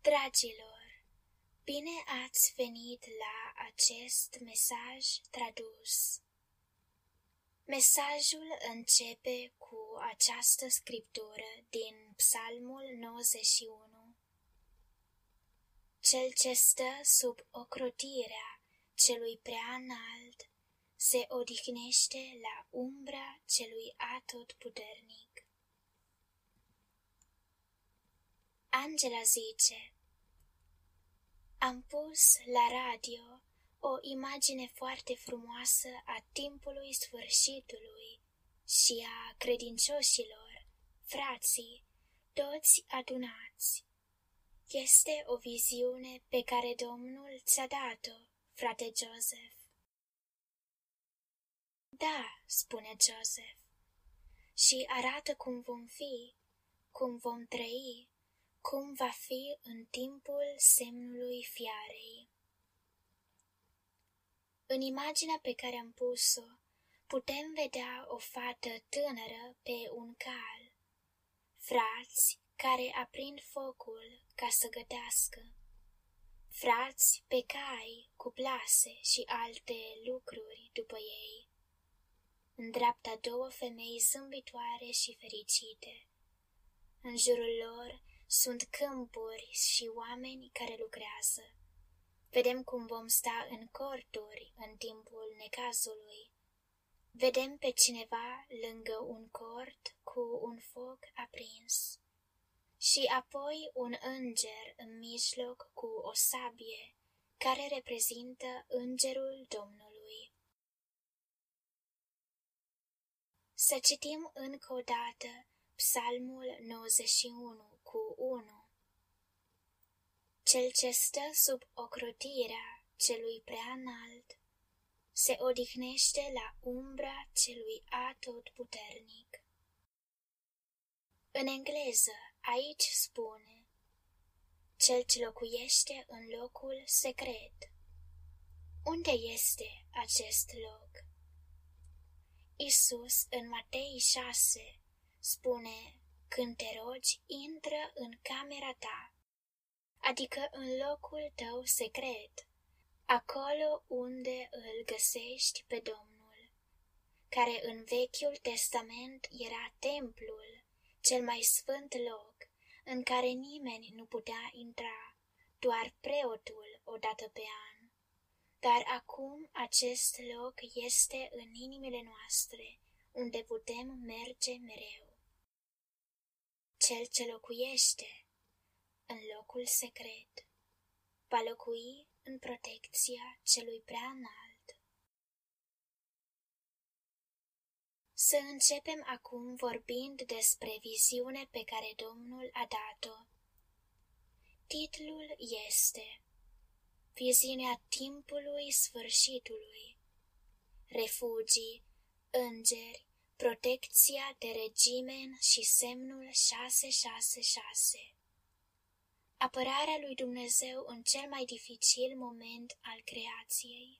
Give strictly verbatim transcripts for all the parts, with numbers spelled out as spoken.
Dragilor, bine ați venit la acest mesaj tradus. Mesajul începe cu această scriptură din Psalmul nouăzeci și unu. Cel ce stă sub ocrotirea celui prea înalt se odihnește la umbra celui atotputernic. Angela zice: am pus la radio o imagine foarte frumoasă a timpului sfârșitului și a credincioșilor, frații, toți adunați. Este o viziune pe care Domnul ți-a dat-o, frate Joseph. Da, spune Joseph, și arată cum vom fi, cum vom trăi, cum va fi în timpul semnului fiarei. În imaginea pe care am pus-o, putem vedea o fată tânără pe un cal, frați care aprind focul ca să gătească, frați pe cai cu plase și alte lucruri după ei. În dreapta două femei zâmbitoare și fericite. În jurul lor sunt câmpuri și oameni care lucrează. Vedem cum vom sta în corturi în timpul necazului. Vedem pe cineva lângă un cort cu un foc aprins. Și apoi un înger în mijloc cu o sabie, care reprezintă îngerul Domnului. Să citim încă o dată Psalmul nouăzeci și unu cu unu. Cel ce stă sub ocrotirea celui prea înalt se odihnește la umbra celui atotputernic. În engleză, aici spune: cel ce locuiește în locul secret. Unde este acest loc? Iisus în Matei șase spune: când te rogi, intră în camera ta, adică în locul tău secret, acolo unde îl găsești pe Domnul, care în Vechiul Testament era templul, cel mai sfânt loc, în care nimeni nu putea intra, doar preotul o dată pe an. Dar acum acest loc este în inimile noastre, unde putem merge mereu. Cel ce locuiește în locul secret va locui în protecția celui prea înalt. Să începem acum vorbind despre viziunea pe care Domnul a dat-o. Titlul este Viziunea timpului sfârșitului, refugii, îngeri, protecția de regimen și semnul șase șase șase. Apărarea lui Dumnezeu în cel mai dificil moment al creației.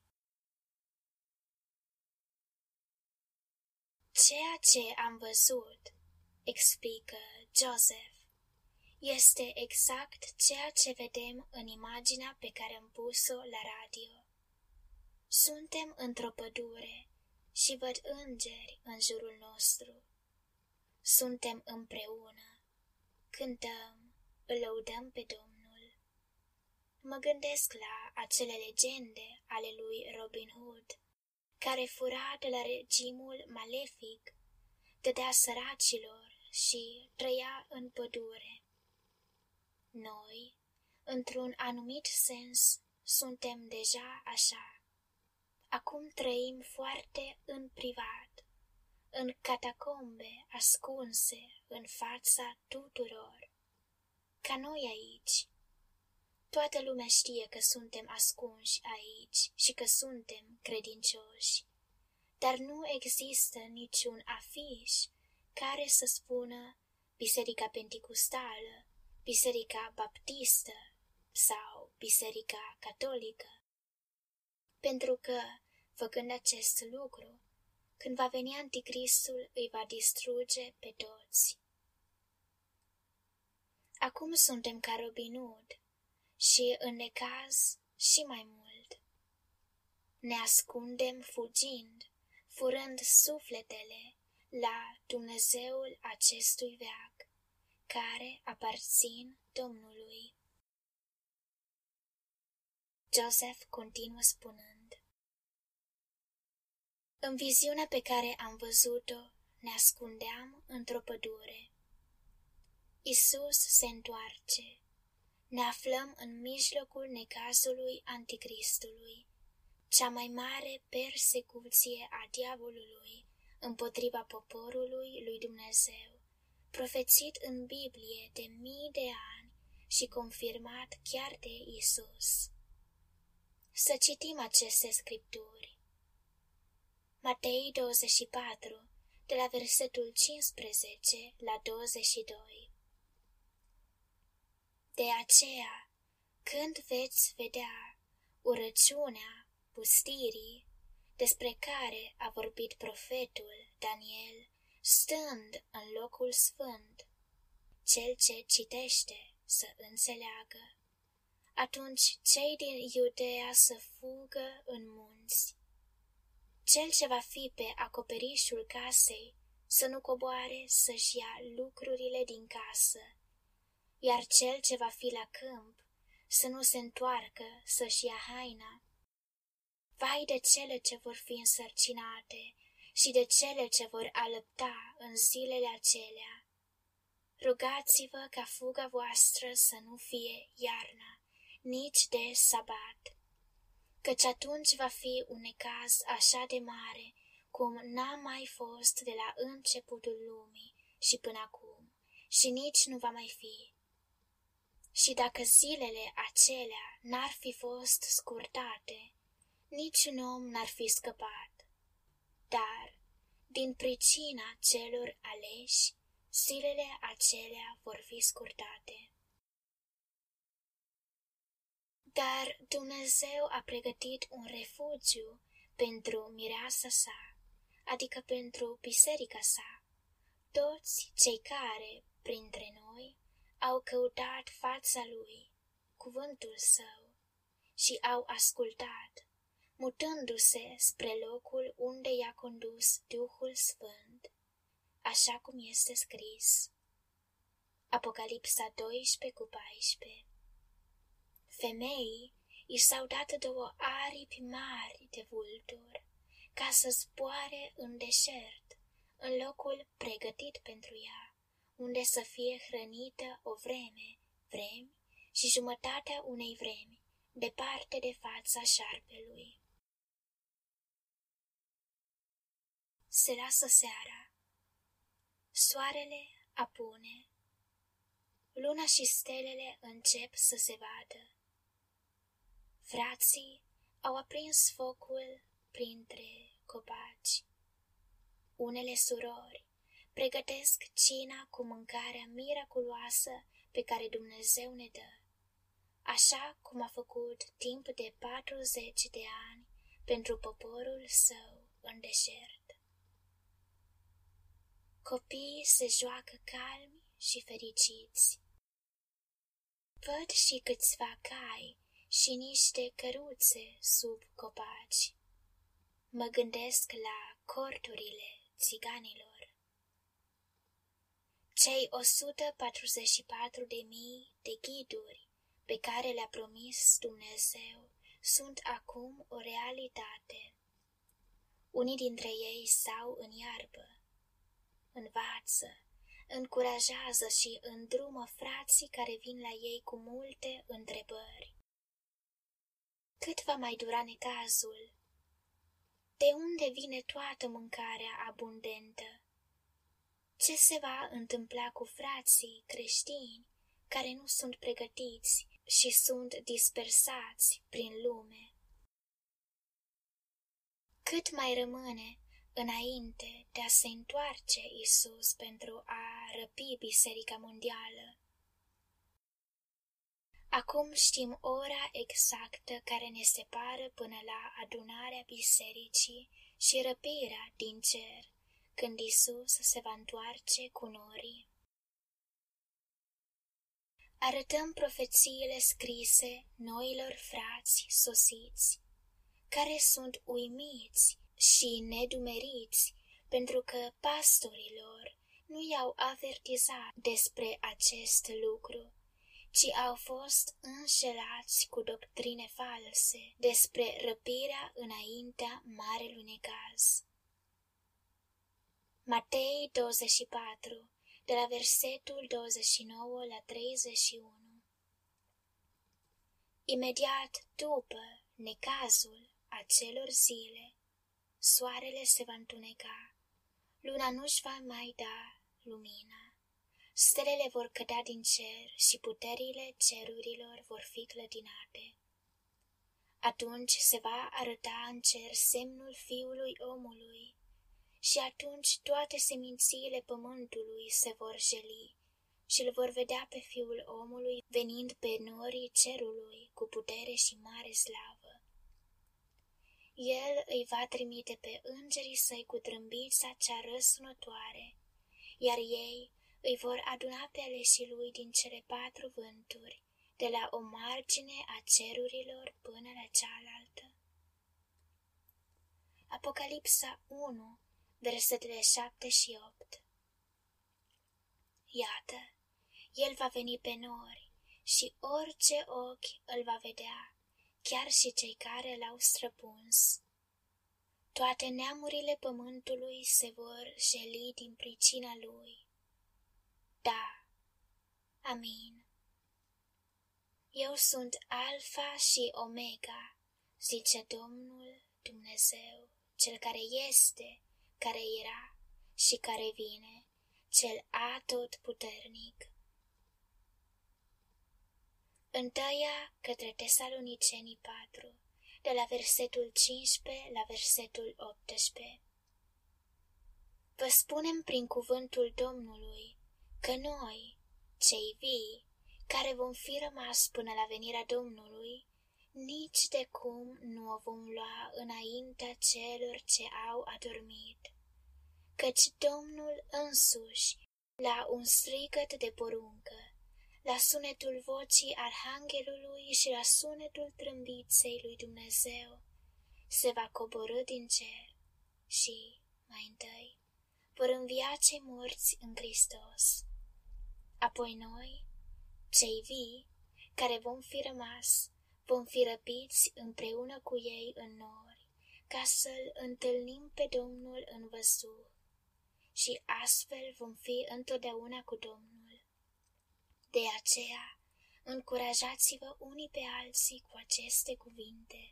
Ceea ce am văzut, explică Joseph, este exact ceea ce vedem în imaginea pe care am pus-o la radio. Suntem într-o pădure și văd îngeri în jurul nostru. Suntem împreună, cântăm, îl lăudăm pe Domnul. Mă gândesc la acele legende ale lui Robin Hood, care fura de la regimul malefic, dădea săracilor și trăia în pădure. Noi, într-un anumit sens, suntem deja așa. Acum trăim foarte în privat, în catacombe ascunse în fața tuturor. Ca noi aici. Toată lumea știe că suntem ascunși aici și că suntem credincioși, dar nu există niciun afiș care să spună Biserica Penticostală, Biserica Baptistă sau Biserica Catolică. Pentru că, făcând acest lucru, când va veni Anticristul, îi va distruge pe toți. Acum suntem ca Robin Hood, și în necaz și mai mult. Ne ascundem fugind, furând sufletele la Dumnezeul acestui veac, care aparțin Domnului. Joseph continuă spunând: în viziunea pe care am văzut-o, ne ascundeam într-o pădure. Isus se întoarce. Ne aflăm în mijlocul necazului Anticristului, cea mai mare persecuție a diavolului împotriva poporului lui Dumnezeu, profețit în Biblie de mii de ani și confirmat chiar de Isus. Să citim aceste scripturi. Matei douăzeci și patru, de la versetul cincisprezece la douăzeci și doi. De aceea, când veți vedea urăciunea pustirii despre care a vorbit profetul Daniel, stând în locul sfânt, cel ce citește să înțeleagă, atunci cei din Iudeea să fugă în munți. Cel ce va fi pe acoperișul casei să nu coboare să-și ia lucrurile din casă, iar cel ce va fi la câmp să nu se întoarcă să-și ia haina. Vai de cele ce vor fi însărcinate și de cele ce vor alăpta în zilele acelea. Rugați-vă ca fuga voastră să nu fie iarna, nici de sabat, căci atunci va fi un necaz așa de mare cum n-a mai fost de la începutul lumii și până acum, și nici nu va mai fi. Și dacă zilele acelea n-ar fi fost scurtate, niciun om n-ar fi scăpat. Dar, din pricina celor aleși, zilele acelea vor fi scurtate. Dar Dumnezeu a pregătit un refugiu pentru mireasa sa, adică pentru biserica sa, toți cei care, printre noi, au căutat fața lui, cuvântul său, și au ascultat, mutându-se spre locul unde i-a condus Duhul Sfânt, așa cum este scris. Apocalipsa doisprezece cu paisprezece. Femeii i s-au dat două aripi mari de vulturi, ca să zboare în deșert, în locul pregătit pentru ea, unde să fie hrănită o vreme, vremi și jumătatea unei vremi, departe de fața șarpelui. Se lasă seara. Soarele apune. Luna și stelele încep să se vadă. Frații au aprins focul printre copaci. Unele surori pregătesc cina cu mâncarea miraculoasă pe care Dumnezeu ne dă, așa cum a făcut timp de patruzeci de ani pentru poporul său în deșert. Copiii se joacă calmi și fericiți. Văd și câțiva cai și niște căruțe sub copaci. Mă gândesc la corturile țiganilor. Cei o sută patruzeci și patru de mii de ghiduri pe care le-a promis Dumnezeu sunt acum o realitate. Unii dintre ei stau în iarbă, învață, încurajează și îndrumă frații care vin la ei cu multe întrebări. Cât va mai dura necazul? De unde vine toată mâncarea abundentă? Ce se va întâmpla cu frații creștini care nu sunt pregătiți și sunt dispersați prin lume? Cât mai rămâne înainte de a se întoarce Isus pentru a răpi Biserica Mondială? Acum știm ora exactă care ne separă până la adunarea bisericii și răpirea din cer, când Isus se va întoarce cu norii. arătăm profețiile scrise noilor frați sosiți, care sunt uimiți și nedumeriți pentru că pastorii lor nu i-au avertizat despre acest lucru, ci au fost înșelați cu doctrine false despre răpirea înaintea marelui necaz. Matei douăzeci și patru, de la versetul douăzeci și nouă la treizeci și unu. Imediat după necazul acelor zile, soarele se va întuneca, luna nu-și va mai da lumina, stelele vor cădea din cer și puterile cerurilor vor fi clătinate. Atunci se va arăta în cer semnul Fiului Omului și atunci toate semințiile pământului se vor jeli și îl vor vedea pe Fiul Omului venind pe norii cerului cu putere și mare slavă. El îi va trimite pe îngerii săi cu trâmbița cea răsunătoare, iar ei îi vor aduna pe aleșii lui din cele patru vânturi, de la o margine a cerurilor până la cealaltă. Apocalipsa unu, versetele șapte și opt. Iată, el va veni pe nori și orice ochi îl va vedea, chiar și cei care l-au străpuns. Toate neamurile pământului se vor jeli din pricina lui. Da, amin. Eu sunt Alfa și Omega, zice Domnul Dumnezeu, cel care este, care era și care vine, cel atotputernic. Întâia către Tesalonicenii patru, de la versetul cincisprezece la versetul optsprezece. Vă spunem prin cuvântul Domnului că noi, cei vii, care vom fi rămas până la venirea Domnului, nici de cum nu o vom lua înaintea celor ce au adormit, căci Domnul însuși, la un strigăt de poruncă, la sunetul vocii arhanghelului și la sunetul trâmbiței lui Dumnezeu, se va coborî din cer și, mai întâi, vor învia cei morți în Hristos. Apoi noi, cei vii, care vom fi rămas, vom fi răpiți împreună cu ei în nori, ca să-L întâlnim pe Domnul în văzduh și astfel vom fi întotdeauna cu Domnul. De aceea, încurajați-vă unii pe alții cu aceste cuvinte.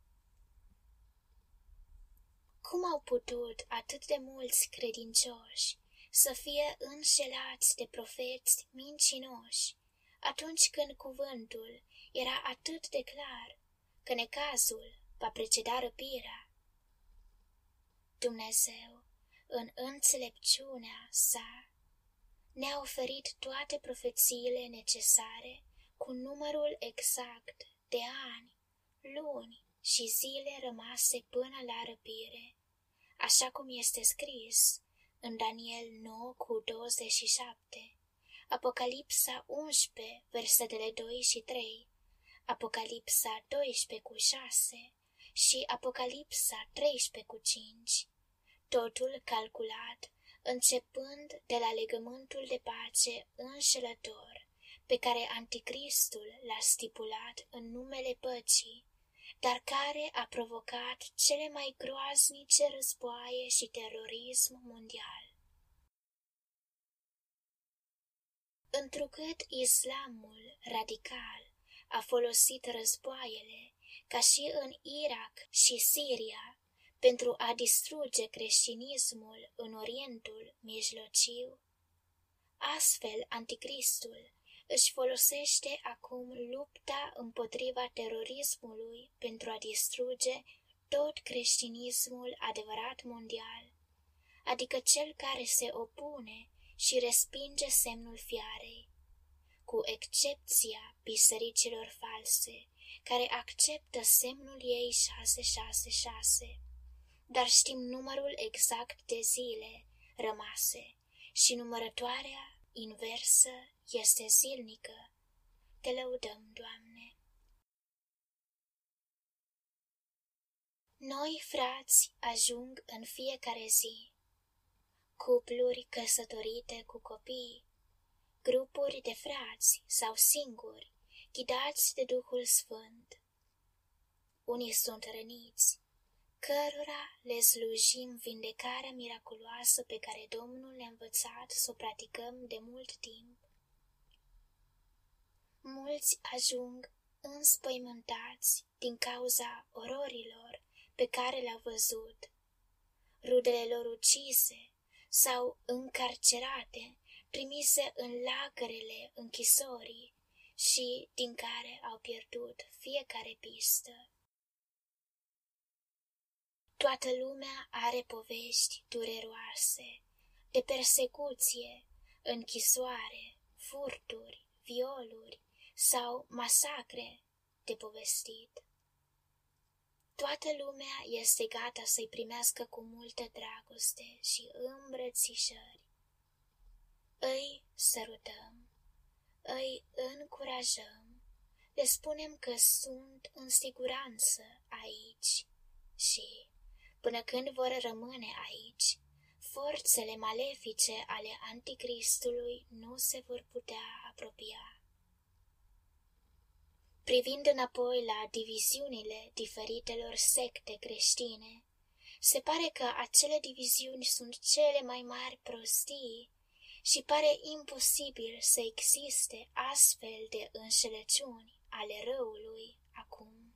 Cum au putut atât de mulți credincioși să fie înșelați de profeți mincinoși, atunci când cuvântul era atât de clar că necazul va preceda răpirea? Dumnezeu, în înțelepciunea sa, ne-a oferit toate profețiile necesare cu numărul exact de ani, luni și zile rămase până la răpire, așa cum este scris în Daniel nouă cu douăzeci și șapte, Apocalipsa unsprezece, versetele doi și trei, Apocalipsa doisprezece cu șase și Apocalipsa treisprezece cu cinci, totul calculat începând de la legământul de pace înșelător pe care Anticristul l-a stipulat în numele păcii, dar care a provocat cele mai groaznice războaie și terorism mondial. Întrucât islamul radical a folosit războaiele, ca și în Irak și Siria, pentru a distruge creștinismul în Orientul Mijlociu, astfel Anticristul își folosește acum lupta împotriva terorismului pentru a distruge tot creștinismul adevărat mondial, adică cel care se opune și respinge semnul fiarei, cu excepția bisericilor false, care acceptă semnul ei șase șase șase. Dar știm numărul exact de zile rămase și numărătoarea inversă este zilnică, Te lăudăm, Doamne. Noi, frați, ajung în fiecare zi, cupluri căsătorite cu copii, grupuri de frați sau singuri, ghidați de Duhul Sfânt. Unii sunt răniți, cărora le slujim vindecarea miraculoasă pe care Domnul ne-a învățat să o practicăm de mult timp. Mulți ajung înspăimântați din cauza ororilor pe care le-au văzut, rudele lor ucise sau încarcerate, trimise în lagărele închisorii și din care au pierdut fiecare pistă. Toată lumea are povești dureroase de persecuție, închisoare, furturi, violuri sau masacre de povestit. Toată lumea este gata să-i primească cu multă dragoste și îmbrățișări. Îi sărutăm, îi încurajăm, le spunem că sunt în siguranță aici și, până când vor rămâne aici, forțele malefice ale Anticristului nu se vor putea apropia. Privind înapoi la diviziunile diferitelor secte creștine, se pare că acele diviziuni sunt cele mai mari prostii și pare imposibil să existe astfel de înșelăciuni ale răului acum.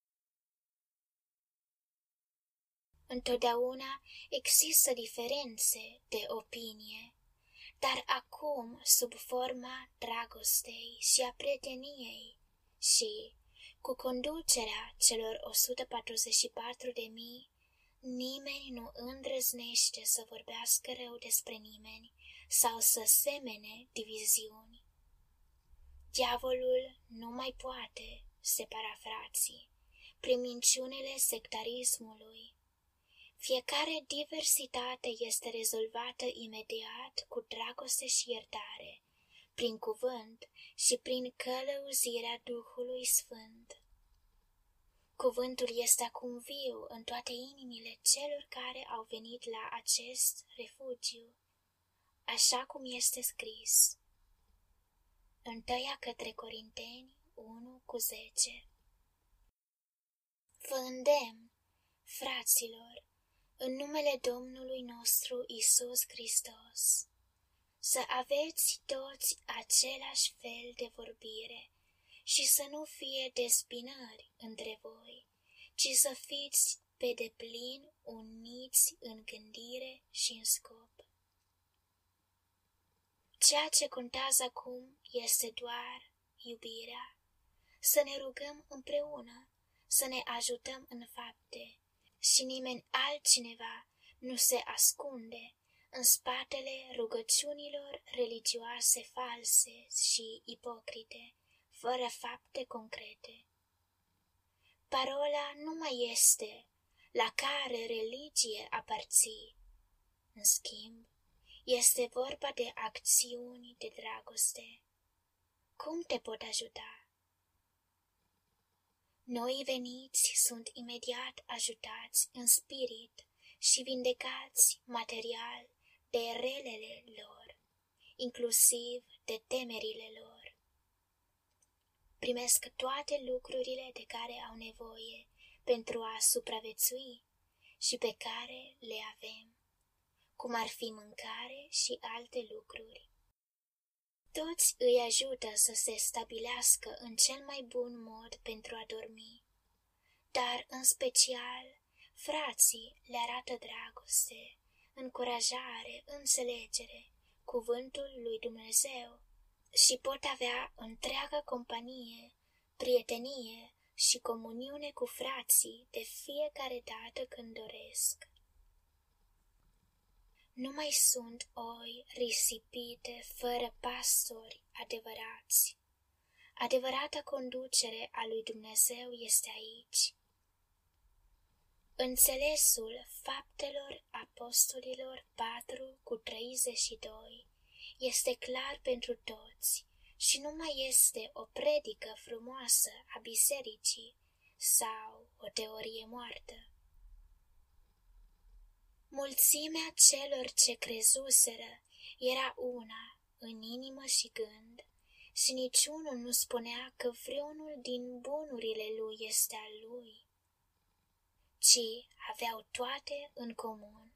Întotdeauna există diferențe de opinie, dar acum sub forma dragostei și a prieteniei și, cu conducerea celor o sută patruzeci și patru de mii, nimeni nu îndrăznește să vorbească rău despre nimeni sau să semene diviziuni. Diavolul nu mai poate separa frații prin minciunile sectarismului. Fiecare diversitate este rezolvată imediat cu dragoste și iertare, prin cuvânt și prin călăuzirea Duhului Sfânt. Cuvântul este acum viu în toate inimile celor care au venit la acest refugiu, așa cum este scris. Întâia către Corinteni unu cu zece. Vă îndemn, fraților, în numele Domnului nostru Iisus Hristos, să aveți toți același fel de vorbire și să nu fie despinări între voi, ci să fiți pe deplin uniți în gândire și în scop. Ceea ce contează acum este doar iubirea, să ne rugăm împreună, să ne ajutăm în fapte și nimeni altcineva nu se ascunde în spatele rugăciunilor religioase false și ipocrite, fără fapte concrete. Parola nu mai este la care religie aparții. În schimb, este vorba de acțiuni de dragoste. Cum te pot ajuta? Noi veniți sunt imediat ajutați în spirit și vindecați material de relele lor, inclusiv de temerile lor. Primesc toate lucrurile de care au nevoie pentru a supraviețui și pe care le avem, cum ar fi mâncare și alte lucruri. Toți îi ajută să se stabilească în cel mai bun mod pentru a dormi, dar în special frații le arată dragoste, încurajare, înțelegere, cuvântul lui Dumnezeu și pot avea întreaga companie, prietenie și comuniune cu frații de fiecare dată când doresc. Nu mai sunt oi risipite fără pastori adevărați. Adevărata conducere a lui Dumnezeu este aici. Înțelesul Faptelor Apostolilor patru cu treizeci și doi este clar pentru toți și nu mai este o predică frumoasă a bisericii sau o teorie moartă. Mulțimea celor ce crezuseră era una în inimă și gând și niciunul nu spunea că vreunul din bunurile lui este al lui, ci aveau toate în comun.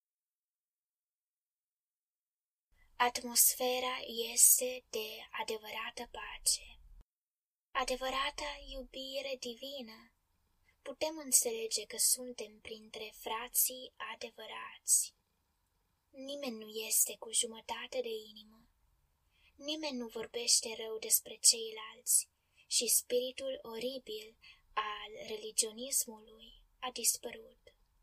Atmosfera este de adevărată pace, adevărata iubire divină. Putem înțelege că suntem printre frații adevărați. Nimeni nu este cu jumătate de inimă, nimeni nu vorbește rău despre ceilalți și spiritul oribil al religionismului a dispărut.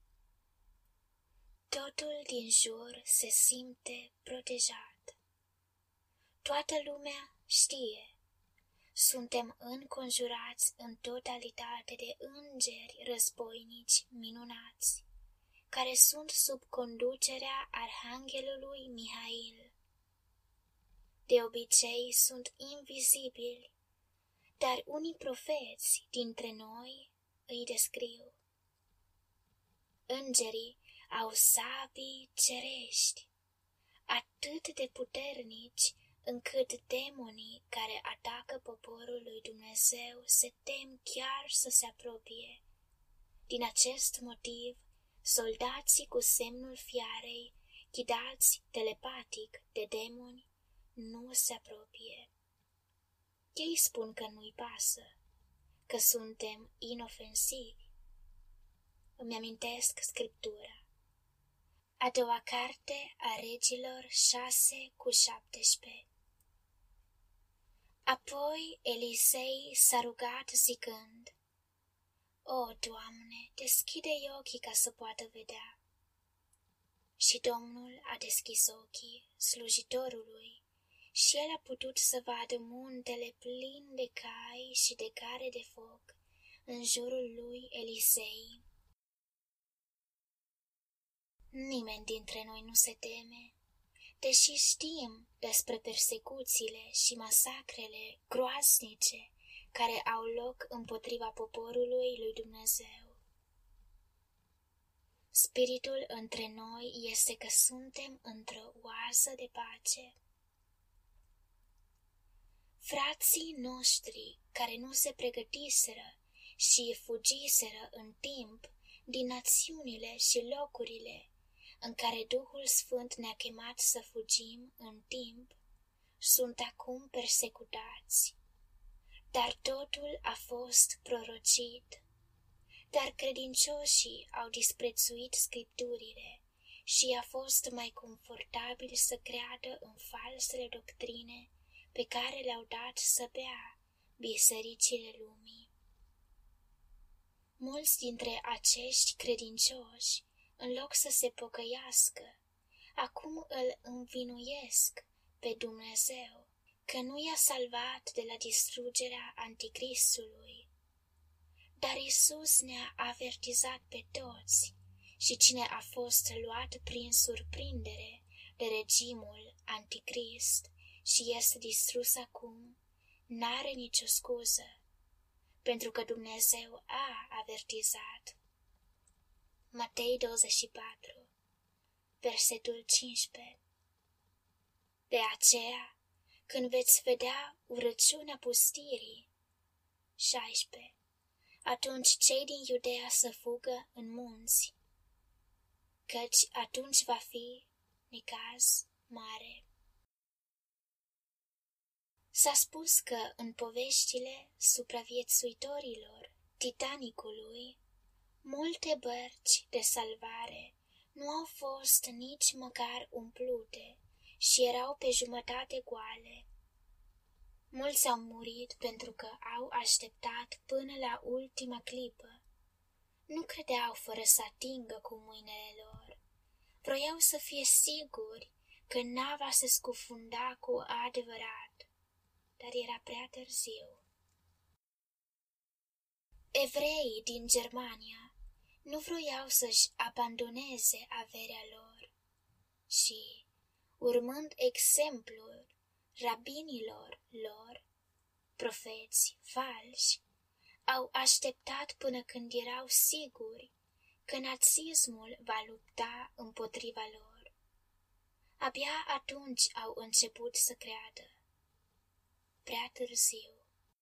Totul din jur se simte protejat. Toată lumea știe. Suntem înconjurați în totalitate de îngeri războinici minunați, care sunt sub conducerea Arhanghelului Mihail. De obicei sunt invizibili, dar unii profeți dintre noi îi descriu. Îngerii au sabii cerești, atât de puternici încât demonii care atacă poporul lui Dumnezeu se tem chiar să se apropie. Din acest motiv, soldații cu semnul fiarei, ghidați telepatic de demoni, nu se apropie. Ei spun că nu-i pasă, că suntem inofensivi. Îmi amintesc Scriptura. A doua carte a Regilor șase cu șaptesprezece. Apoi Elisei s-a rugat zicând: O, Doamne, deschide-i ochii ca să poată vedea. Și Domnul a deschis ochii slujitorului și el a putut să vadă muntele plin de cai și de care de foc în jurul lui Elisei. Nimeni dintre noi nu se teme, deși știm despre persecuțiile și masacrele groaznice care au loc împotriva poporului lui Dumnezeu. Spiritul între noi este că suntem într-o oază de pace. Frații noștri care nu se pregătiseră și fugiseră în timp din națiunile și locurile în care Duhul Sfânt ne-a chemat să fugim în timp, sunt acum persecutați. Dar totul a fost prorocit. Dar credincioșii au disprețuit Scripturile și a fost mai confortabil să creadă în falsele doctrine pe care le-au dat să bea bisericile lumii. Mulți dintre acești credincioși, în loc să se pocăiască, acum îl învinuiesc pe Dumnezeu că nu i-a salvat de la distrugerea Anticristului. Dar Iisus ne-a avertizat pe toți și cine a fost luat prin surprindere de regimul Anticrist și este distrus acum, n-are nicio scuză, pentru că Dumnezeu a avertizat. Matei douăzeci și patru, versetul cincisprezece. De aceea, când veți vedea urăciunea pustirii, șaisprezece, atunci cei din Iudea să fugă în munți, căci atunci va fi necaz mare. S-a spus că în poveștile supraviețuitorilor Titanicului, multe bărci de salvare nu au fost nici măcar umplute și erau pe jumătate goale. Mulți au murit pentru că au așteptat până la ultima clipă. Nu credeau fără să atingă cu mâinile lor. Vroiau să fie siguri că nava se scufunda cu adevărat, dar era prea târziu. Evreii din Germania nu vroiau să-și abandoneze averea lor și, urmând exemplul rabinilor lor, profeți falși, au așteptat până când erau siguri că nazismul va lupta împotriva lor. Abia atunci au început să creadă. Prea târziu.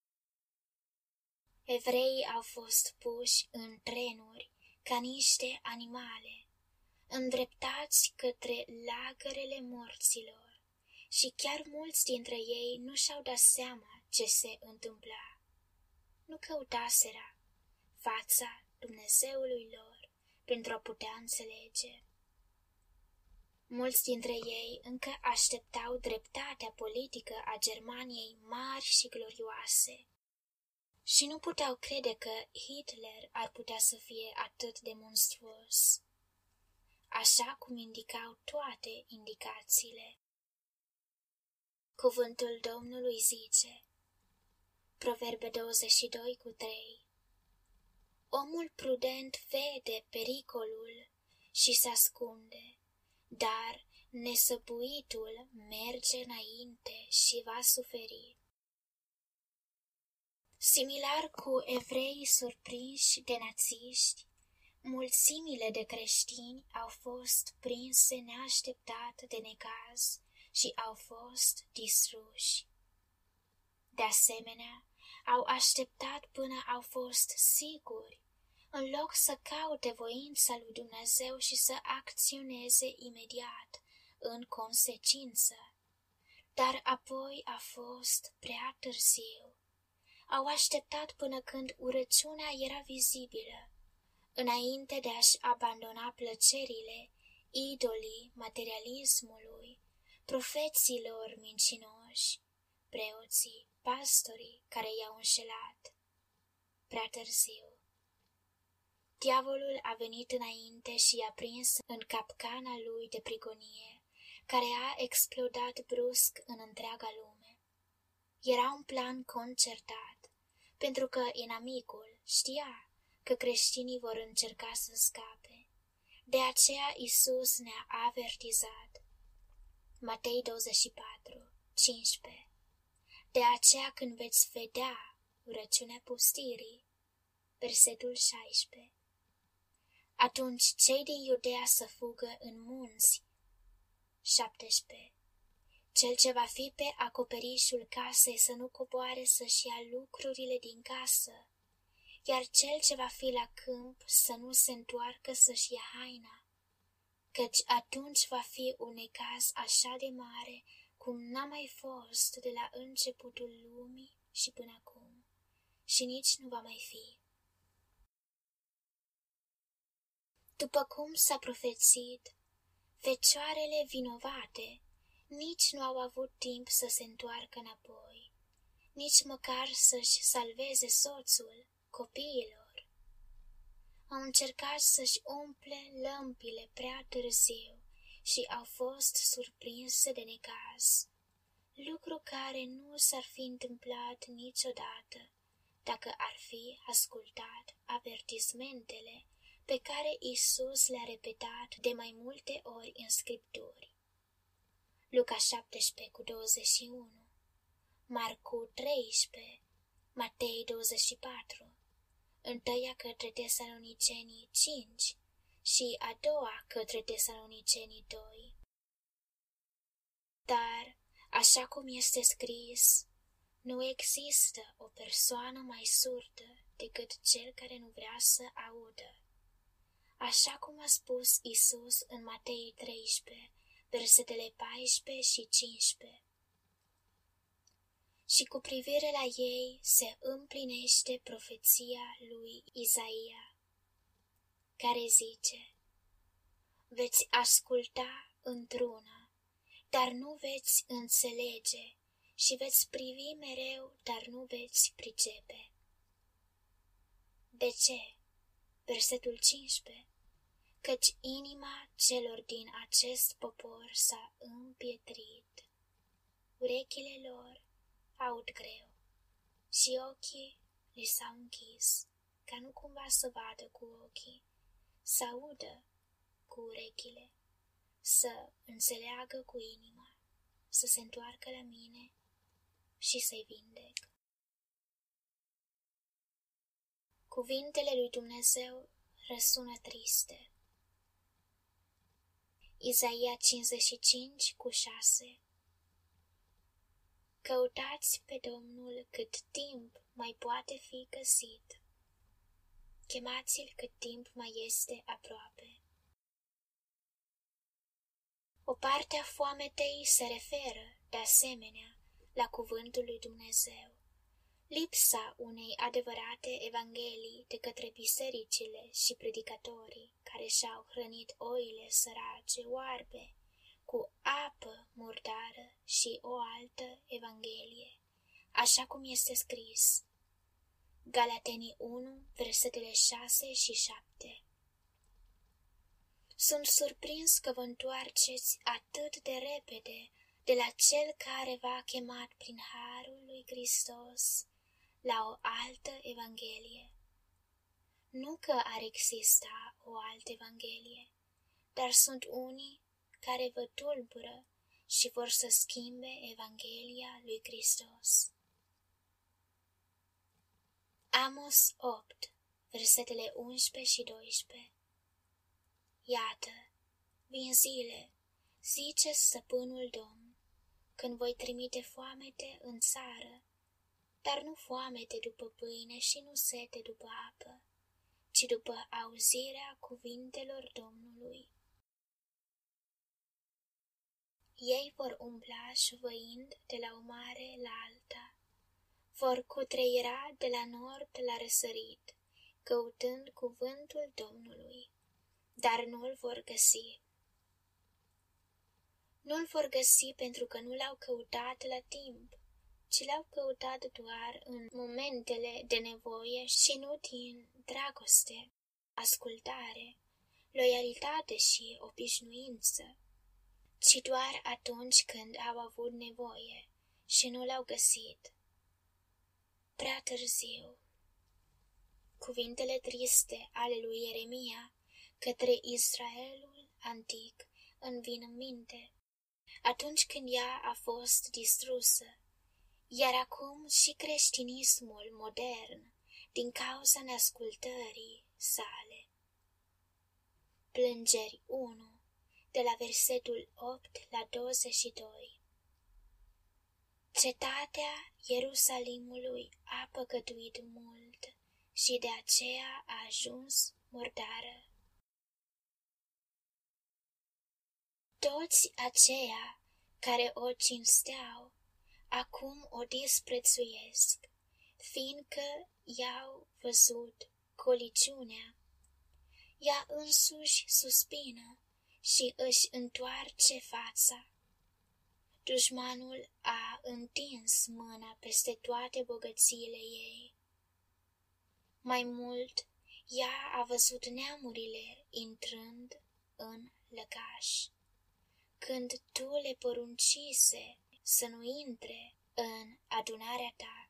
Evreii au fost puși în trenuri ca niște animale, îndreptați către lagărele morților, și chiar mulți dintre ei nu și-au dat seama ce se întâmpla. Nu căutaseră fața Dumnezeului lor pentru a putea înțelege. Mulți dintre ei încă așteptau dreptatea politică a Germaniei mari și glorioase și nu puteau crede că Hitler ar putea să fie atât de monstruos, așa cum indicau toate indicațiile. Cuvântul Domnului zice, Proverbe douăzeci și doi cu trei, omul prudent vede pericolul și se ascunde, dar nesăbuitul merge înainte și va suferi. Similar cu evreii surprinși de națiști, mulțimile de creștini au fost prinse neașteptat de necaz și au fost distruși. De asemenea, au așteptat până au fost siguri, în loc să caute voința lui Dumnezeu și să acționeze imediat, în consecință. Dar apoi a fost prea târziu. Au așteptat până când urăciunea era vizibilă, înainte de a-și abandona plăcerile, idolii materialismului, profeților mincinoși, preoții, pastorii care i-au înșelat. Prea târziu. Diavolul a venit înainte și i-a prins în capcana lui de prigonie, care a explodat brusc în întreaga lume. Era un plan concertat, pentru că inamicul știa că creștinii vor încerca să scape. De aceea Iisus ne-a avertizat. Matei douăzeci și patru, cincisprezece. De aceea când veți vedea urăciunea pustirii, versetul șaisprezece. Atunci cei din Iudea să fugă în munți, șaptesprezece. Cel ce va fi pe acoperișul casei să nu coboare să-și ia lucrurile din casă, iar cel ce va fi la câmp să nu se întoarcă să-și ia haina, căci atunci va fi un necaz așa de mare cum n-a mai fost de la începutul lumii și până acum, și nici nu va mai fi. După cum s-a profețit, fecioarele vinovate nici nu au avut timp să se întoarcă înapoi, nici măcar să-și salveze soțul, copiilor. Au încercat să-și umple lămpile prea târziu și au fost surprinse de necaz, lucru care nu s-ar fi întâmplat niciodată dacă ar fi ascultat avertismentele pe care Iisus le-a repetat de mai multe ori în Scripturi. Luca șaptesprezece cu douăzeci și unu, Marcu treisprezece, Matei douăzeci și patru, întâia către Tesalonicenii cinci și a doua către Tesalonicenii doi. Dar, așa cum este scris, nu există o persoană mai surdă decât cel care nu vrea să audă. Așa cum a spus Iisus în Matei treisprezece, versetele paisprezece și cincisprezece. Și cu privire la ei se împlinește profeția lui Isaia, care zice, veți asculta într-una, dar nu veți înțelege, și veți privi mereu, dar nu veți pricepe. De ce? Versetul cincisprezece. Căci inima celor din acest popor s-a împietrit, urechile lor aud greu și ochii li s-au închis, ca nu cumva să vadă cu ochii, să audă cu urechile, să înțeleagă cu inima să se întoarcă la mine și să-i vindec. Cuvintele lui Dumnezeu răsună triste. Isaia cincizeci și cinci cu șase. Căutați pe Domnul cât timp mai poate fi găsit. Chemați-l cât timp mai este aproape. O parte a foametei se referă, de asemenea, la cuvântul lui Dumnezeu. Lipsa unei adevărate evanghelii de către bisericile și predicatorii care și-au hrănit oile sărace oarbe cu apă murdară și o altă evanghelie, așa cum este scris. Galatenii unu, versetele șase și șapte. Sunt surprins că vă întoarceți atât de repede de la Cel care v-a chemat prin harul lui Hristos la o altă evanghelie. Nu că ar exista o altă evanghelie, dar sunt unii care vă tulbură și vor să schimbe evanghelia lui Hristos. Amos opt, versetele unsprezece și doisprezece. Iată, vin zile, zice stăpânul Domn, când voi trimite foamete în țară, dar nu foamete după pâine și nu sete după apă, ci după auzirea cuvintelor Domnului. Ei vor umbla șuvăind de la o mare la alta, vor cutreiera de la nord la răsărit, căutând cuvântul Domnului, dar nu-l vor găsi. Nu-l vor găsi pentru că nu l-au căutat la timp, ci l-au căutat doar în momentele de nevoie și nu din dragoste, ascultare, loialitate și obișnuință, ci doar atunci când au avut nevoie și nu l-au găsit. Prea târziu. Cuvintele triste ale lui Ieremia către Israelul antic îmi vin în minte, atunci când ea a fost distrusă, iar acum și creștinismul modern, din cauza neascultării sale. Plângeri unu, de la versetul opt la douăzeci și doi. Cetatea Ierusalimului a păcătuit mult și de aceea a ajuns murdară. Toți aceia care o cinsteau, acum o disprețuiesc, fiindcă i-au văzut goliciunea. Ea însuși suspină și își întoarce fața. Dușmanul a întins mâna peste toate bogățiile ei. Mai mult, ea a văzut neamurile intrând în lăcaș, când tu le poruncise să nu intre în adunarea ta.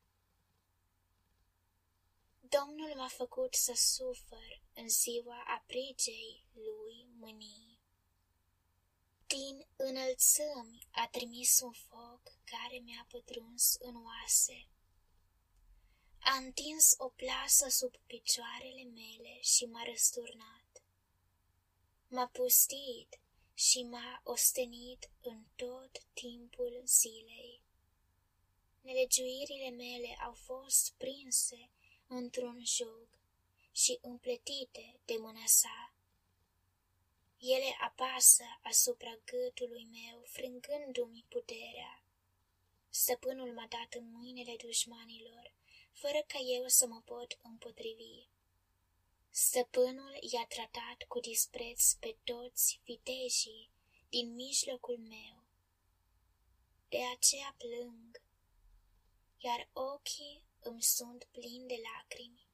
Domnul m-a făcut să sufăr în ziua aprigei lui mânii. Din înălțămi a trimis un foc care mi-a pătruns în oase. A întins o plasă sub picioarele mele și m-a răsturnat. M-a pustit și m-a ostenit în tot timpul zilei. Nelegiuirile mele au fost prinse într-un jug și împletite de mâna sa. Ele apasă asupra gâtului meu, frângându-mi puterea. Stăpânul m-a dat în mâinile dușmanilor, fără ca eu să mă pot împotrivi. Stăpânul i-a tratat cu dispreț pe toți vitejii din mijlocul meu. De aceea plâng, iar ochii îmi sunt plini de lacrimi.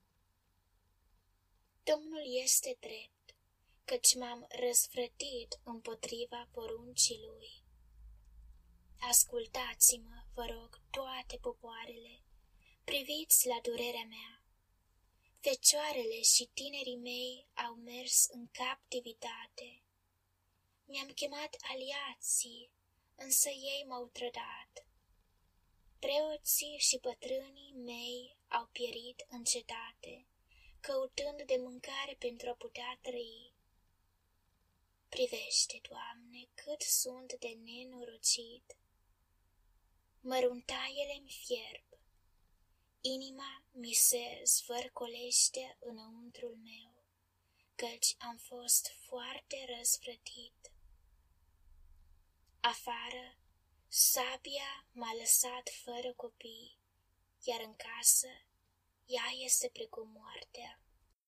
Domnul este drept, căci m-am răzvrătit împotriva poruncii lui. Ascultați-mă, vă rog, toate popoarele, priviți la durerea mea. Fecioarele și tinerii mei au mers în captivitate. Mi-am chemat aliații, însă ei m-au trădat. Preoții și bătrânii mei au pierit în cetate, căutând de mâncare pentru a putea trăi. Privește, Doamne, cât sunt de nenorocit. Măruntaiele-mi fierb, inima mi se zvârcolește înăuntrul meu, căci am fost foarte răzvrătit. Afară, sabia m-a lăsat fără copii, iar în casă ea este precum moartea.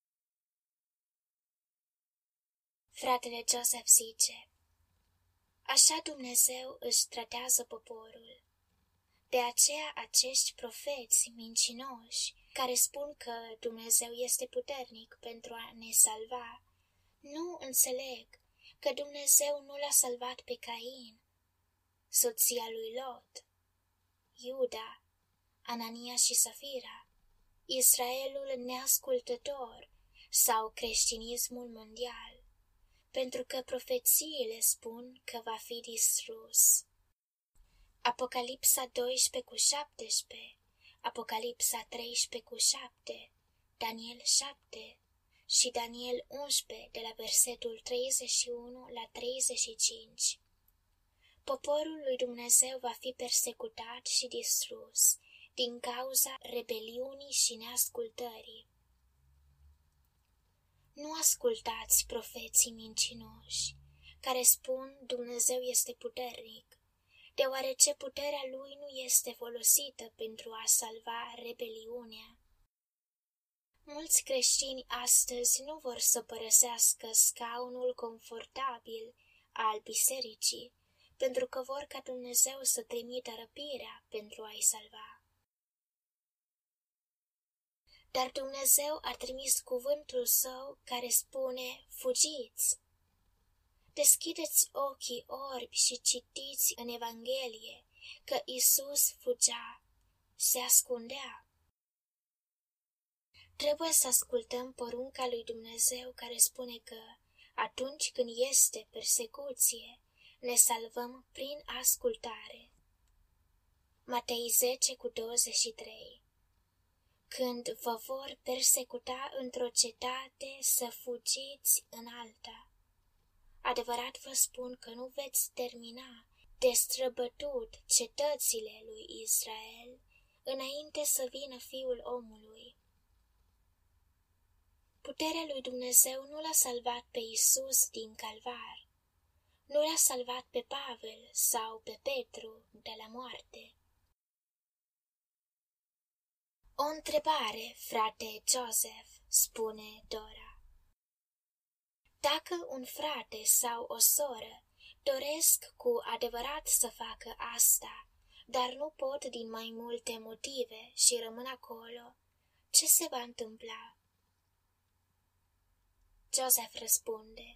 Fratele Joseph zice: așa Dumnezeu își tratează poporul. De aceea acești profeți mincinoși, care spun că Dumnezeu este puternic pentru a ne salva, nu înțeleg că Dumnezeu nu l-a salvat pe Cain, soția lui Lot, Iuda, Anania și Safira, Israelul neascultător sau creștinismul mondial, pentru că profețiile spun că va fi distrus. Apocalipsa doisprezece cu șaptesprezece, Apocalipsa treisprezece cu șapte, Daniel șapte și Daniel unsprezece de la versetul treizeci și unu la treizeci și cinci. Poporul lui Dumnezeu va fi persecutat și distrus din cauza rebeliunii și neascultării. Nu ascultați profeții mincinoși, care spun Dumnezeu este puternic, deoarece puterea lui nu este folosită pentru a salva rebeliunea. Mulți creștini astăzi nu vor să părăsească scaunul confortabil al bisericii, pentru că vor ca Dumnezeu să trimită răpirea pentru a-i salva. Dar Dumnezeu a trimis cuvântul său care spune: fugiți! Deschideți ochii orbi și citiți în Evanghelie că Isus fugea, se ascundea. Trebuie să ascultăm porunca lui Dumnezeu care spune că, atunci când este persecuție, ne salvăm prin ascultare. Matei zece cu douăzeci și trei. Când vă vor persecuta într-o cetate, să fugiți în alta. Adevărat vă spun că nu veți termina de străbătut cetățile lui Israel înainte să vină Fiul omului. Puterea lui Dumnezeu nu l-a salvat pe Isus din Calvar, nu l-a salvat pe Pavel sau pe Petru de la moarte. O întrebare, frate Joseph, spune Dora. Dacă un frate sau o soră doresc cu adevărat să facă asta, dar nu pot din mai multe motive și rămân acolo, ce se va întâmpla? Joseph răspunde: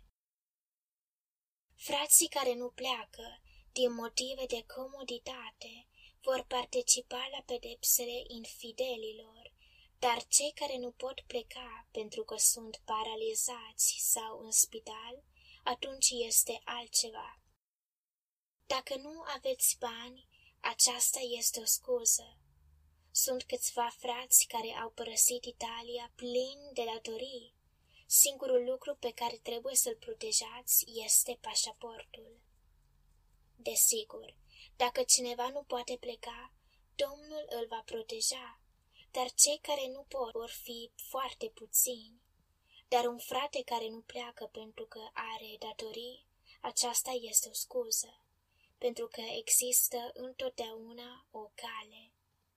frații care nu pleacă din motive de comoditate vor participa la pedepsele infidelilor, dar cei care nu pot pleca pentru că sunt paralizați sau în spital, atunci este altceva. Dacă nu aveți bani, aceasta este o scuză. Sunt câțiva frați care au părăsit Italia plini de datorii. Singurul lucru pe care trebuie să-l protejați este pașaportul. Desigur, dacă cineva nu poate pleca, Domnul îl va proteja, dar cei care nu pot vor fi foarte puțini. Dar un frate care nu pleacă pentru că are datorii, aceasta este o scuză, pentru că există întotdeauna o cale.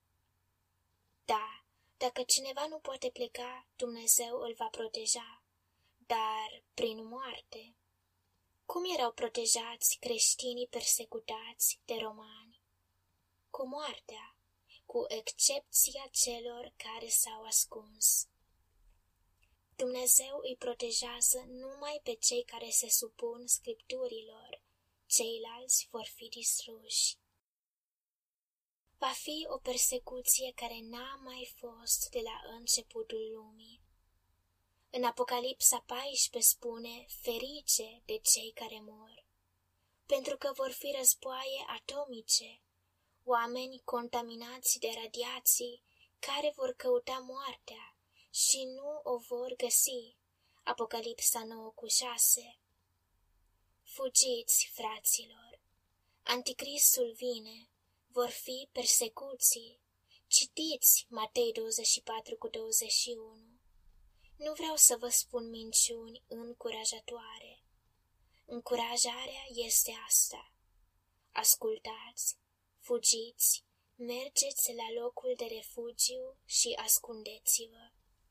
Da, dacă cineva nu poate pleca, Dumnezeu îl va proteja, dar prin moarte. Cum erau protejați creștinii persecutați de romani? Cu moartea, cu excepția celor care s-au ascuns. Dumnezeu îi protejează numai pe cei care se supun scripturilor, ceilalți vor fi distruși. Va fi o persecuție care n-a mai fost de la începutul lumii. În Apocalipsa paisprezece spune: ferice de cei care mor. pentru că vor fi războaie atomice, oameni contaminați de radiații care vor căuta moartea și nu o vor găsi. Apocalipsa nouă cu șase. Fugiți, fraților! Anticristul vine, vor fi persecuții. Citiți Matei douăzeci și patru cu douăzeci și unu. Nu vreau să vă spun minciuni încurajatoare. Încurajarea este asta. Ascultați, fugiți, mergeți la locul de refugiu și ascundeți-vă.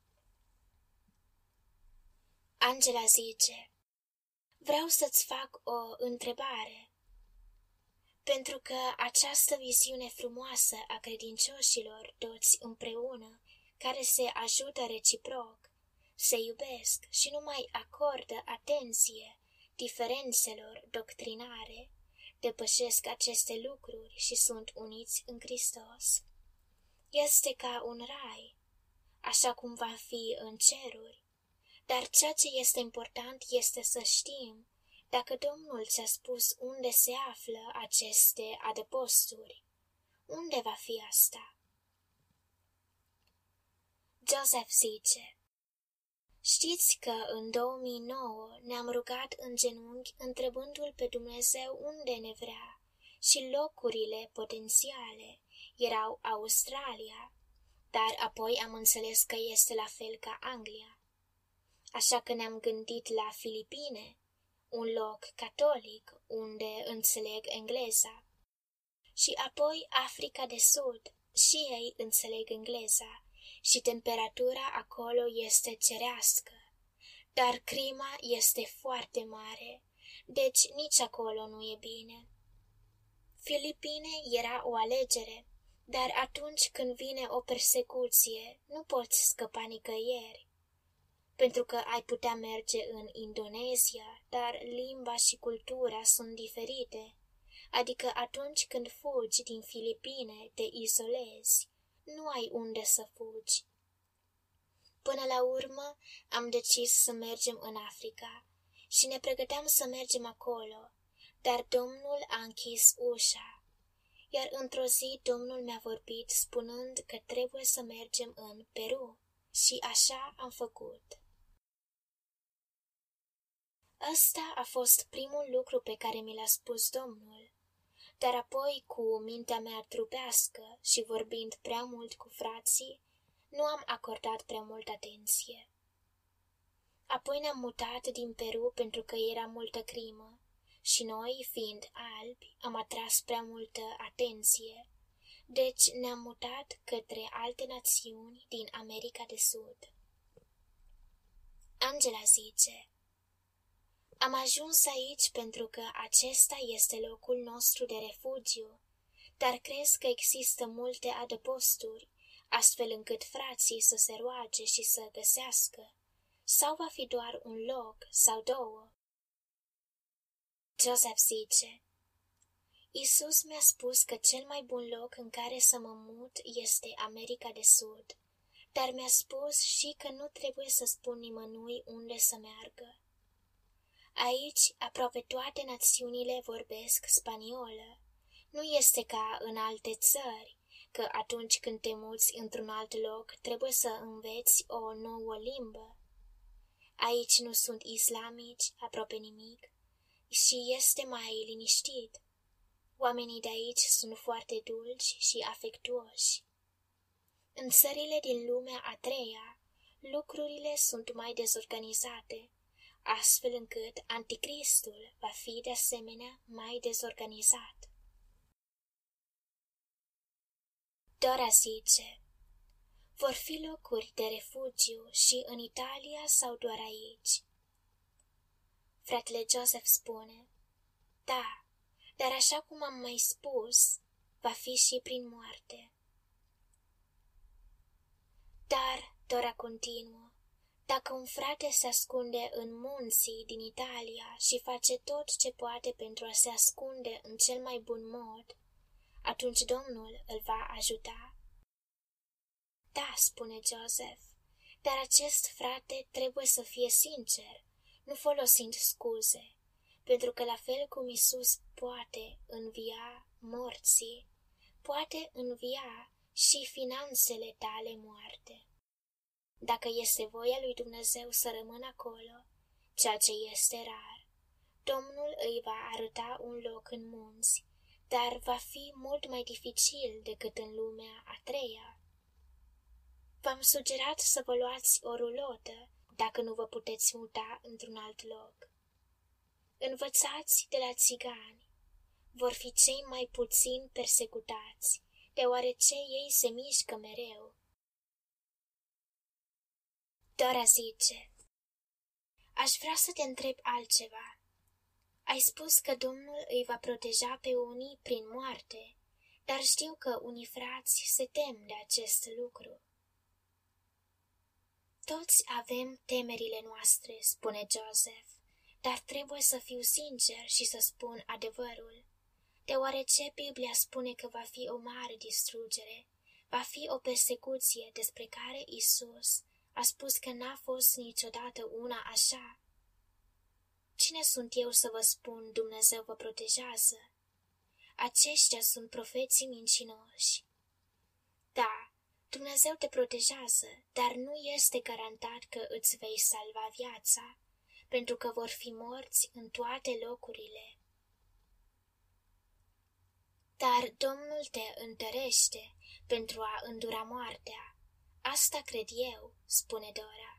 Angela zice: vreau să-ți fac o întrebare, pentru că această viziune frumoasă a credincioșilor toți împreună, care se ajută reciproc, se iubesc și nu mai acordă atenție diferențelor doctrinare, depășesc aceste lucruri și sunt uniți în Hristos. Este ca un rai, așa cum va fi în ceruri, dar ceea ce este important este să știm dacă Domnul ți-a spus unde se află aceste adăposturi. Unde va fi asta? Joseph zice: știți că în două mii nouă ne-am rugat în genunchi întrebându-L pe Dumnezeu unde ne vrea și locurile potențiale erau Australia, dar apoi am înțeles că este la fel ca Anglia. Așa că ne-am gândit la Filipine, un loc catolic unde înțeleg engleza, și apoi Africa de Sud, și ei înțeleg engleza și temperatura acolo este cerească, dar crima este foarte mare, deci nici acolo nu e bine. Filipine era o alegere, dar atunci când vine o persecuție, nu poți scăpa nicăieri. Pentru că ai putea merge în Indonezia, dar limba și cultura sunt diferite, adică atunci când fugi din Filipine te izolezi, nu ai unde să fugi. Până la urmă am decis să mergem în Africa și ne pregăteam să mergem acolo, dar Domnul a închis ușa, iar într-o zi Domnul mi-a vorbit spunând că trebuie să mergem în Peru și așa am făcut. Ăsta a fost primul lucru pe care mi l-a spus Domnul, dar apoi, cu mintea mea trupească și vorbind prea mult cu frații, nu am acordat prea mult atenție. Apoi ne-am mutat din Peru pentru că era multă crimă și noi, fiind albi, am atras prea multă atenție, deci ne-am mutat către alte națiuni din America de Sud. Angela zice: am ajuns aici pentru că acesta este locul nostru de refugiu, dar crezi că există multe adăposturi, astfel încât frații să se roage și să găsească, sau va fi doar un loc sau două? Joseph zice: Iisus mi-a spus că cel mai bun loc în care să mă mut este America de Sud, dar mi-a spus și că nu trebuie să spun nimănui unde să meargă. Aici aproape toate națiunile vorbesc spaniolă. Nu este ca în alte țări, că atunci când te muți într-un alt loc trebuie să înveți o nouă limbă. Aici nu sunt islamici aproape nimic și este mai liniștit. Oamenii de aici sunt foarte dulci și afectuoși. În țările din lumea a treia, lucrurile sunt mai dezorganizate, astfel încât Anticristul va fi de asemenea mai dezorganizat. Dora zice: vor fi locuri de refugiu și în Italia sau doar aici? Fratele Joseph spune: da, dar așa cum am mai spus, va fi și prin moarte. Dar, Dora continuă, dacă un frate se ascunde în munții din Italia și face tot ce poate pentru a se ascunde în cel mai bun mod, atunci Domnul îl va ajuta? Da, spune Joseph, dar acest frate trebuie să fie sincer, nu folosind scuze, pentru că la fel cum Iisus poate învia morții, poate învia și finanțele tale moarte. Dacă este voia lui Dumnezeu să rămână acolo, ceea ce este rar, Domnul îi va arăta un loc în munți, dar va fi mult mai dificil decât în lumea a treia. V-am sugerat să vă luați o rulotă dacă nu vă puteți muta într-un alt loc. Învățați de la țigani, vor fi cei mai puțin persecutați, deoarece ei se mișcă mereu. Dora zice: aș vrea să te întreb altceva. Ai spus că Domnul îi va proteja pe unii prin moarte, dar știu că unii frați se tem de acest lucru. Toți avem temerile noastre, spune Joseph, dar trebuie să fiu sincer și să spun adevărul, deoarece Biblia spune că va fi o mare distrugere, va fi o persecuție despre care Iisus a spus că n-a fost niciodată una așa. Cine sunt eu să vă spun Dumnezeu vă protejează? Aceștia sunt profeții mincinoși. Da, Dumnezeu te protejează, dar nu este garantat că îți vei salva viața, pentru că vor fi morți în toate locurile. Dar Domnul te întărește pentru a îndura moartea. Asta cred eu, spune Dora.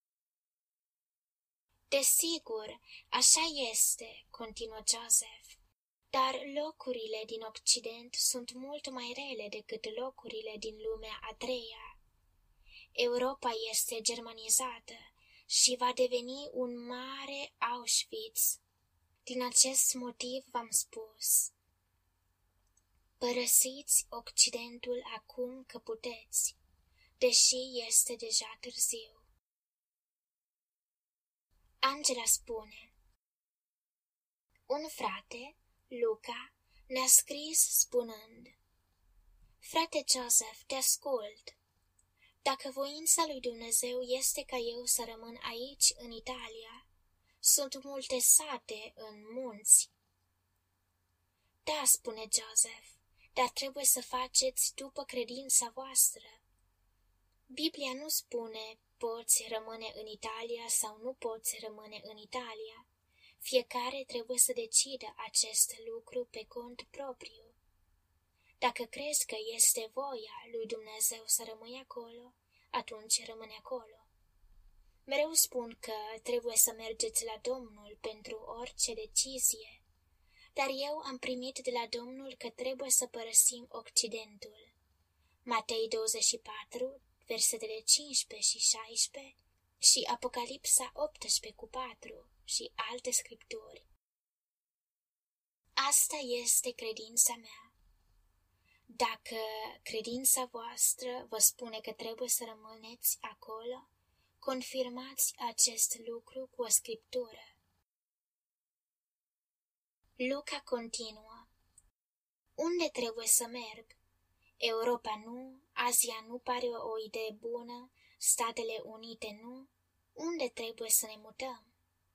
Desigur, așa este, continuă Joseph, dar locurile din Occident sunt mult mai rele decât locurile din lumea a treia. Europa este germanizată și va deveni un mare Auschwitz. Din acest motiv v-am spus: părăsiți Occidentul acum că puteți, deși este deja târziu. Angela spune: un frate, Luca, ne-a scris spunând: frate Joseph, te ascult. Dacă voința lui Dumnezeu este ca eu să rămân aici, în Italia, sunt multe sate în munți. Da, spune Joseph, dar trebuie să faceți după credința voastră. Biblia nu spune poți rămâne în Italia sau nu poți rămâne în Italia. Fiecare trebuie să decidă acest lucru pe cont propriu. Dacă crezi că este voia lui Dumnezeu să rămâi acolo, atunci rămâne acolo. Mereu spun că trebuie să mergeți la Domnul pentru orice decizie, dar eu am primit de la Domnul că trebuie să părăsim Occidentul. Matei douăzeci și patru, versetele cincisprezece și șaisprezece și Apocalipsa optsprezece cu patru și alte scripturi. Asta este credința mea. Dacă credința voastră vă spune că trebuie să rămâneți acolo, confirmați acest lucru cu o scriptură. Luca continuă: unde trebuie să merg? Europa nu, Asia nu pare o idee bună, Statele Unite nu, unde trebuie să ne mutăm?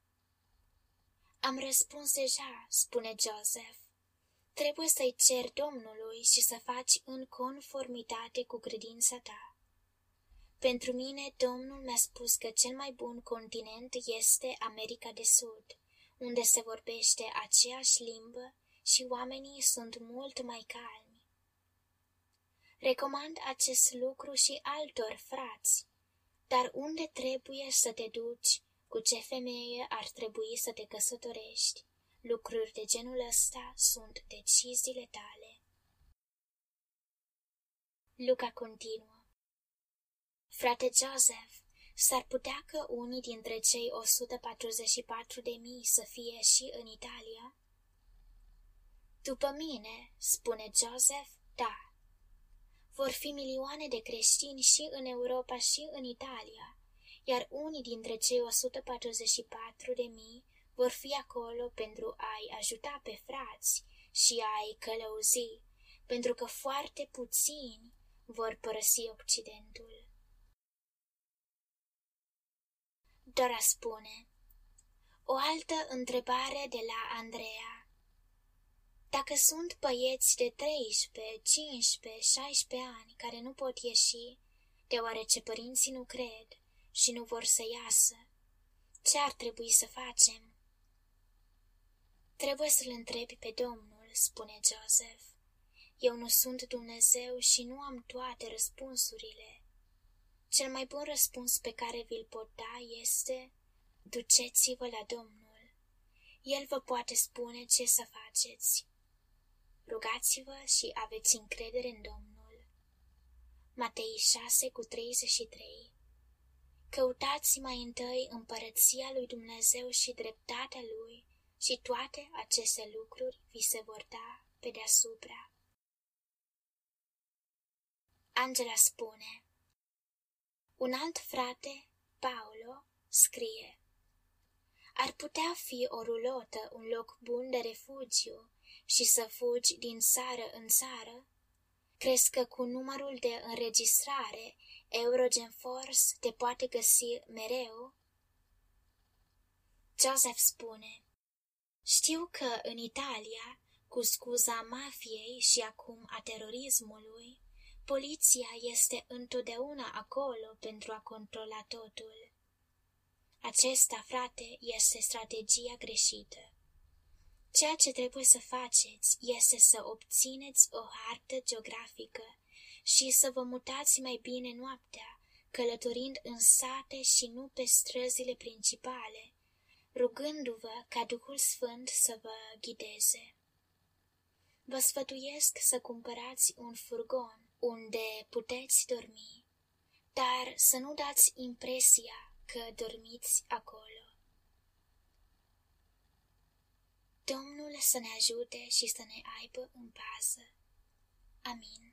Am răspuns deja, spune Joseph. Trebuie să-i ceri Domnului și să faci în conformitate cu credința ta. Pentru mine, Domnul mi-a spus că cel mai bun continent este America de Sud, unde se vorbește aceeași limbă și oamenii sunt mult mai calmi. Recomand acest lucru și altor frați, dar unde trebuie să te duci, cu ce femeie ar trebui să te căsătorești, lucruri de genul ăsta sunt deciziile tale. Luca continuă: frate Joseph, s-ar putea că unii dintre cei o sută patruzeci și patru de mii să fie și în Italia? După mine, spune Joseph, da. Vor fi milioane de creștini și în Europa și în Italia, iar unii dintre cei o sută patruzeci și patru de mii vor fi acolo pentru a-i ajuta pe frați și a-i călăuzi, pentru că foarte puțini vor părăsi Occidentul. Dora spune: O altă întrebare de la Andreea. Dacă sunt băieți de treisprezece, cincisprezece, șaisprezece ani care nu pot ieși, deoarece părinții nu cred și nu vor să iasă, ce ar trebui să facem? Trebuie să-l întrebi pe Domnul, spune Joseph. Eu nu sunt Dumnezeu și nu am toate răspunsurile. Cel mai bun răspuns pe care vi-l pot da este: duceți-vă la Domnul. El vă poate spune ce să faceți. Rugați-vă și aveți încredere în Domnul. Matei șase cu treizeci și trei. Căutați mai întâi împărăția lui Dumnezeu și dreptatea lui și toate aceste lucruri vi se vor da pe deasupra. Angela spune. Un alt frate, Paolo, scrie: ar putea fi o rulotă un loc bun de refugiu și să fugi din țară în țară? Crezi că cu numărul de înregistrare Eurogenforce te poate găsi mereu? Joseph spune: știu că în Italia, cu scuza mafiei și acum a terorismului, poliția este întotdeauna acolo pentru a controla totul. Acesta, frate, este strategia greșită. Ceea ce trebuie să faceți este să obțineți o hartă geografică și să vă mutați mai bine noaptea, călătorind în sate și nu pe străzile principale, rugându-vă ca Duhul Sfânt să vă ghideze. Vă sfătuiesc să cumpărați un furgon unde puteți dormi, dar să nu dați impresia că dormiți acolo. Domnul să ne ajute și să ne aibă în pază. Amin.